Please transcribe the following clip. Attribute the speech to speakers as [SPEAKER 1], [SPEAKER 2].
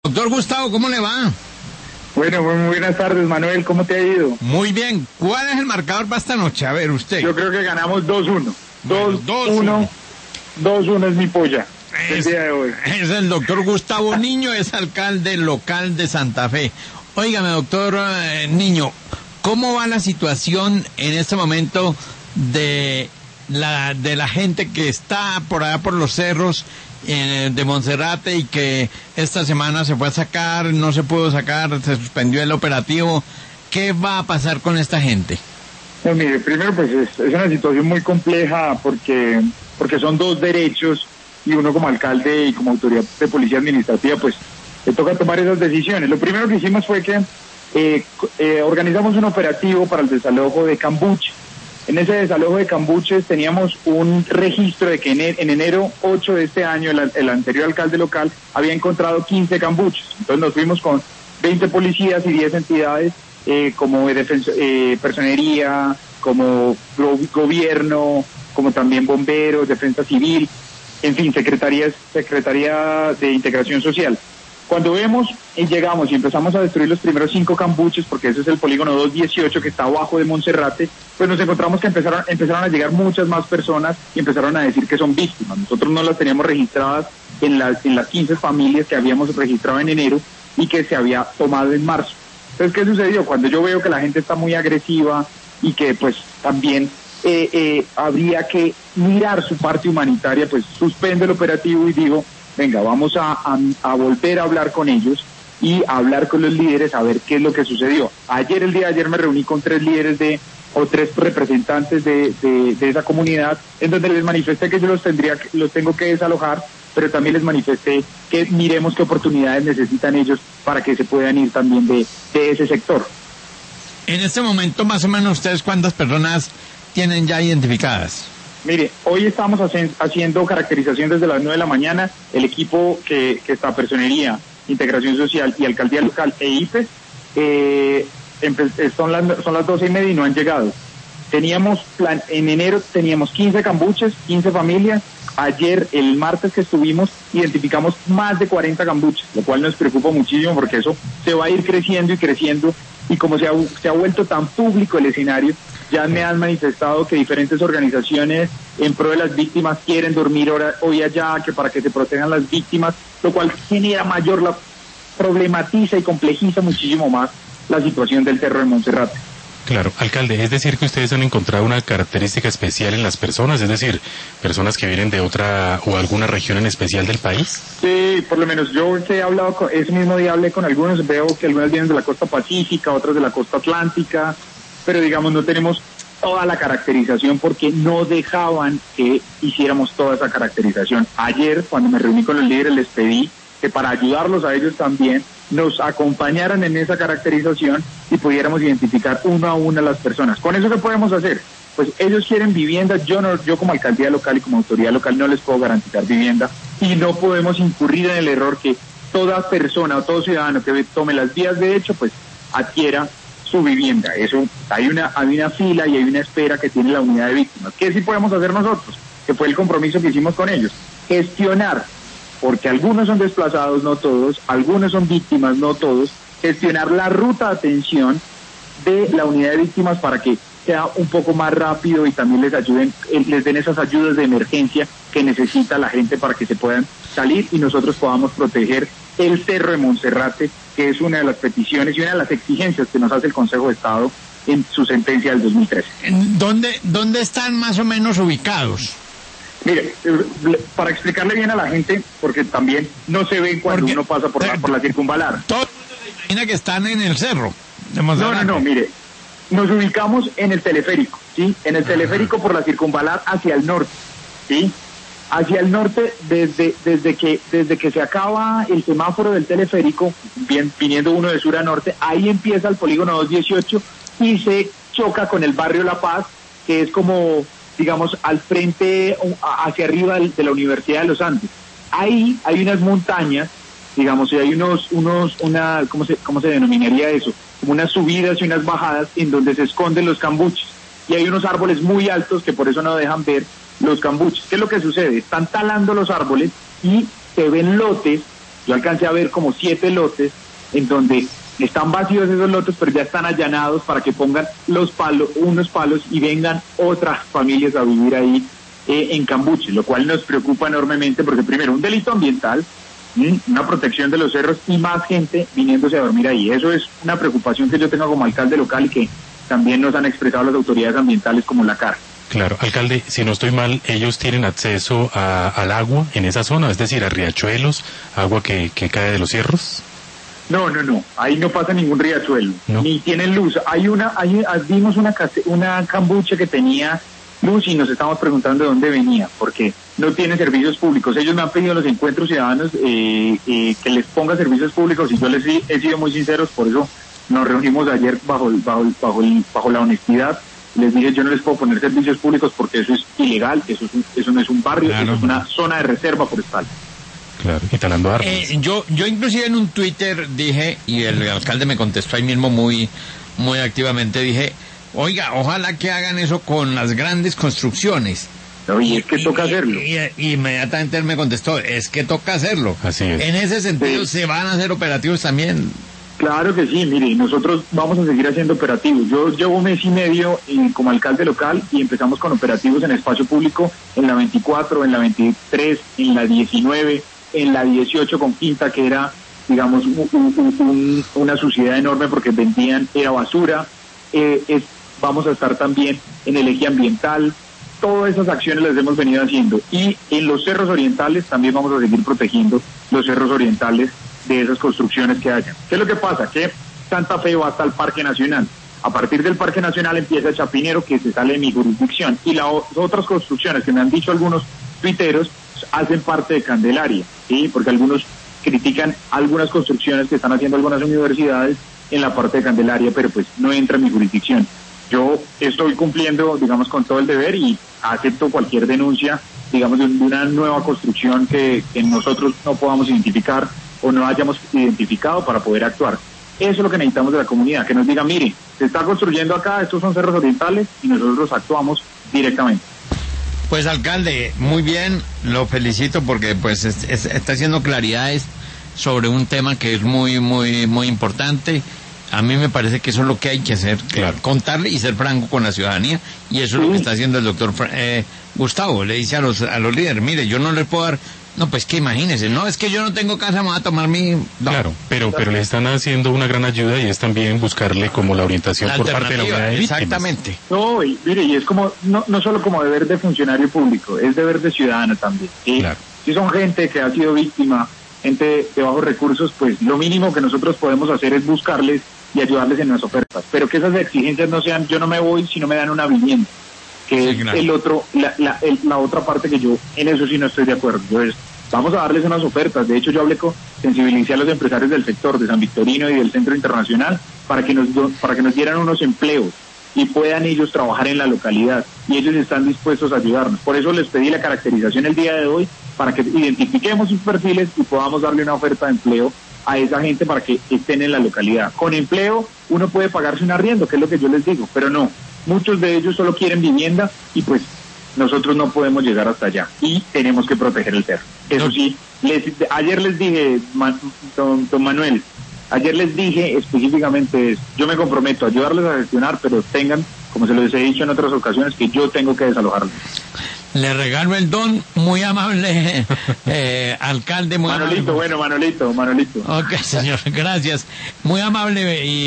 [SPEAKER 1] Doctor Gustavo, ¿cómo le va?
[SPEAKER 2] Bueno, muy buenas tardes, Manuel, ¿cómo te ha ido?
[SPEAKER 1] Muy bien. ¿Cuál es el marcador para esta noche? A ver, usted.
[SPEAKER 2] Yo creo que ganamos 2-1.
[SPEAKER 1] Bueno,
[SPEAKER 2] 2-1. 2-1 es mi polla el día de hoy.
[SPEAKER 1] Es el doctor Gustavo Niño, es alcalde local de Santa Fe. Óigame, doctor Niño, ¿cómo va la situación en este momento de la gente que está por allá por los cerros de Monserrate y que esta semana se fue a sacar, no se pudo sacar, se suspendió el operativo? ¿Qué va a pasar con esta gente?
[SPEAKER 2] No, mire, primero pues es una situación muy compleja porque son dos derechos y uno como alcalde y como autoridad de policía administrativa pues le toca tomar esas decisiones. Lo primero que hicimos fue que organizamos un operativo para el desalojo de cambuches. En ese desalojo de cambuches teníamos un registro de que en enero 8 de este año el anterior alcalde local había encontrado 15 cambuches. Entonces nos fuimos con 20 policías y 10 entidades como personería, como gobierno, como también bomberos, defensa civil, en fin, Secretaría de Integración Social. Cuando vemos y llegamos y empezamos a destruir los primeros 5 cambuches, porque ese es el polígono 218 que está abajo de Monserrate, pues nos encontramos que empezaron a llegar muchas más personas y empezaron a decir que son víctimas. Nosotros no las teníamos registradas en las 15 familias que habíamos registrado en enero y que se había tomado en marzo. Entonces, ¿qué sucedió? Cuando yo veo que la gente está muy agresiva y que pues también habría que mirar su parte humanitaria, pues suspendo el operativo y digo, venga, vamos a volver a hablar con ellos y a hablar con los líderes a ver qué es lo que sucedió. El día de ayer me reuní con 3 líderes tres representantes de esa comunidad, en donde les manifesté que yo los tengo que desalojar, pero también les manifesté que miremos qué oportunidades necesitan ellos para que se puedan ir también de ese sector.
[SPEAKER 1] En este momento, más o menos, ¿ustedes cuántas personas tienen ya identificadas?
[SPEAKER 2] Mire, hoy estamos haciendo caracterización desde las 9 de la mañana. El equipo que está, Personería, Integración Social y Alcaldía Local e IPES, son las 12:30 y no han llegado. En enero teníamos 15 cambuches, 15 familias. Ayer, el martes que estuvimos, identificamos más de 40 cambuches, lo cual nos preocupa muchísimo porque eso se va a ir creciendo y creciendo, y como se ha vuelto tan público el escenario, ya me han manifestado que diferentes organizaciones en pro de las víctimas quieren dormir hoy allá, que para que se protejan las víctimas, lo cual problematiza y complejiza muchísimo más la situación del Cerro de Monserrate.
[SPEAKER 3] Claro, alcalde, es decir que ustedes han encontrado una característica especial en las personas, es decir, personas que vienen de otra o alguna región en especial del país.
[SPEAKER 2] Sí, por lo menos yo que he hablado, ese mismo día hablé con algunos, veo que algunas vienen de la costa pacífica, otras de la costa atlántica, pero digamos no tenemos toda la caracterización porque no dejaban que hiciéramos toda esa caracterización. Ayer, cuando me reuní con los líderes, les pedí que para ayudarlos a ellos también nos acompañaran en esa caracterización y pudiéramos identificar uno a una a las personas. ¿Con eso qué podemos hacer? Pues ellos quieren vivienda, yo como alcaldía local y como autoridad local no les puedo garantizar vivienda, y no podemos incurrir en el error que toda persona o todo ciudadano que tome las vías de hecho, pues adquiera su vivienda. Eso, hay una fila y hay una espera que tiene la unidad de víctimas. ¿Qué sí podemos hacer nosotros? Que fue el compromiso que hicimos con ellos. Gestionar, porque algunos son desplazados, no todos, algunos son víctimas, no todos, gestionar la ruta de atención de la unidad de víctimas para que sea un poco más rápido y también les den esas ayudas de emergencia que necesita la gente para que se puedan salir y nosotros podamos proteger el Cerro de Monserrate, que es una de las peticiones y una de las exigencias que nos hace el Consejo de Estado en su sentencia del 2013.
[SPEAKER 1] ¿Dónde están más o menos ubicados?
[SPEAKER 2] Mire, para explicarle bien a la gente, porque también no se ven cuando uno pasa por la circunvalar.
[SPEAKER 1] Todo el mundo se imagina que están en el cerro.
[SPEAKER 2] No, mire, nos ubicamos en el teleférico, ¿sí? En el teleférico por la circunvalar hacia el norte, ¿sí? Hacia el norte, desde que se acaba el semáforo del teleférico, viniendo uno de sur a norte, ahí empieza el polígono 218 y se choca con el barrio La Paz, que es como, digamos, al frente, hacia arriba de la Universidad de los Andes. Ahí hay unas montañas, digamos, y hay ¿cómo se denominaría eso? Como unas subidas y unas bajadas en donde se esconden los cambuches. Y hay unos árboles muy altos que por eso no dejan ver los cambuches. ¿Qué es lo que sucede? Están talando los árboles y se ven lotes Yo alcancé a ver como 7 lotes en donde están vacíos esos lotes, pero ya están allanados para que pongan unos palos y vengan otras familias a vivir ahí en Cambuche, lo cual nos preocupa enormemente porque primero un delito ambiental, una protección de los cerros y más gente viniéndose a dormir ahí. Eso es una preocupación que yo tengo como alcalde local y que también nos han expresado las autoridades ambientales como la CAR.
[SPEAKER 3] Claro, alcalde, si no estoy mal, ellos tienen acceso al agua en esa zona, es decir, a riachuelos, agua que cae de los cerros.
[SPEAKER 2] No, ahí no pasa ningún riachuelo,
[SPEAKER 3] no.
[SPEAKER 2] Ni tienen luz. Vimos una cambuche que tenía luz y nos estamos preguntando de dónde venía, porque no tiene servicios públicos. Ellos me han pedido en los encuentros ciudadanos que les ponga servicios públicos y yo les he sido muy sinceros, por eso nos reunimos ayer bajo la honestidad. Les dije, yo no les puedo poner servicios públicos porque eso es ilegal, eso no es un barrio, claro. Eso es una zona de reserva forestal.
[SPEAKER 3] Claro, y talando árboles.
[SPEAKER 1] Yo inclusive en un Twitter dije, y el alcalde me contestó ahí mismo muy activamente, dije, oiga, ojalá que hagan eso con las grandes construcciones.
[SPEAKER 2] No, y es que toca hacerlo.
[SPEAKER 1] Y inmediatamente él me contestó, es que toca hacerlo.
[SPEAKER 3] Así es.
[SPEAKER 1] En ese sentido,
[SPEAKER 2] sí.
[SPEAKER 1] ¿Se van a hacer operativos también?
[SPEAKER 2] Claro que sí, mire, nosotros vamos a seguir haciendo operativos. Yo llevo 1 mes y medio como alcalde local y empezamos con operativos en espacio público en la 24, en la 23, en la 19, en la 18 con Quinta, que era, digamos, una suciedad enorme porque era basura. Vamos a estar también en el eje ambiental. Todas esas acciones las hemos venido haciendo. Y en los cerros orientales también vamos a seguir protegiendo los cerros orientales de esas construcciones que haya. ¿Qué es lo que pasa? Que Santa Fe va hasta el Parque Nacional. A partir del Parque Nacional empieza Chapinero, que se sale de mi jurisdicción. Y las otras construcciones que me han dicho algunos tuiteros hacen parte de Candelaria, ¿sí? Porque algunos critican algunas construcciones que están haciendo algunas universidades en la parte de Candelaria, pero pues no entra en mi jurisdicción. Yo estoy cumpliendo, digamos, con todo el deber y acepto cualquier denuncia, digamos, de una nueva construcción que nosotros no podamos identificar o no hayamos identificado para poder actuar. Eso es lo que necesitamos de la comunidad, que nos diga, mire, se está construyendo acá, estos son cerros orientales y nosotros actuamos directamente.
[SPEAKER 1] Pues alcalde, muy bien, lo felicito porque pues está haciendo claridades sobre un tema que es muy importante. A mí me parece que eso es lo que hay que hacer,
[SPEAKER 3] claro.
[SPEAKER 1] Contarle y ser franco con la ciudadanía, y eso es lo que está haciendo el doctor Gustavo. Le dice a los líderes, mire, yo no les puedo dar, no, pues que imagínense, no, es que yo no tengo casa, me voy a tomar mi... No.
[SPEAKER 3] Claro, pero le están haciendo una gran ayuda y es también buscarle como la orientación por parte de la unidad de víctimas.
[SPEAKER 1] Exactamente.
[SPEAKER 2] No, y mire, y es como, no solo como deber de funcionario público, es deber de ciudadano también. ¿Sí? Claro. Si son gente que ha sido víctima, gente de bajos recursos, pues lo mínimo que nosotros podemos hacer es buscarles y ayudarles en las ofertas, pero que esas exigencias no sean, yo no me voy si no me dan una vivienda, que sí, es claro. La otra parte que yo en eso sí no estoy de acuerdo. Vamos a darles unas ofertas. De hecho, yo sensibilicé a los empresarios del sector de San Victorino y del Centro Internacional para que nos dieran unos empleos y puedan ellos trabajar en la localidad, y ellos están dispuestos a ayudarnos. Por eso les pedí la caracterización el día de hoy, para que identifiquemos sus perfiles y podamos darle una oferta de empleo a esa gente para que estén en la localidad. Con empleo uno puede pagarse un arriendo, que es lo que yo les digo, pero no, muchos de ellos solo quieren vivienda y pues nosotros no podemos llegar hasta allá y tenemos que proteger el cerro. Eso sí, ayer les dije, don Manuel, ayer les dije específicamente, yo me comprometo a ayudarles a gestionar, pero tengan, como se los he dicho en otras ocasiones, que yo tengo que desalojarlos.
[SPEAKER 1] Le regalo el don, muy amable, alcalde, muy
[SPEAKER 2] Manolito,
[SPEAKER 1] amable.
[SPEAKER 2] Manolito.
[SPEAKER 1] Ok, señor, gracias. Muy amable y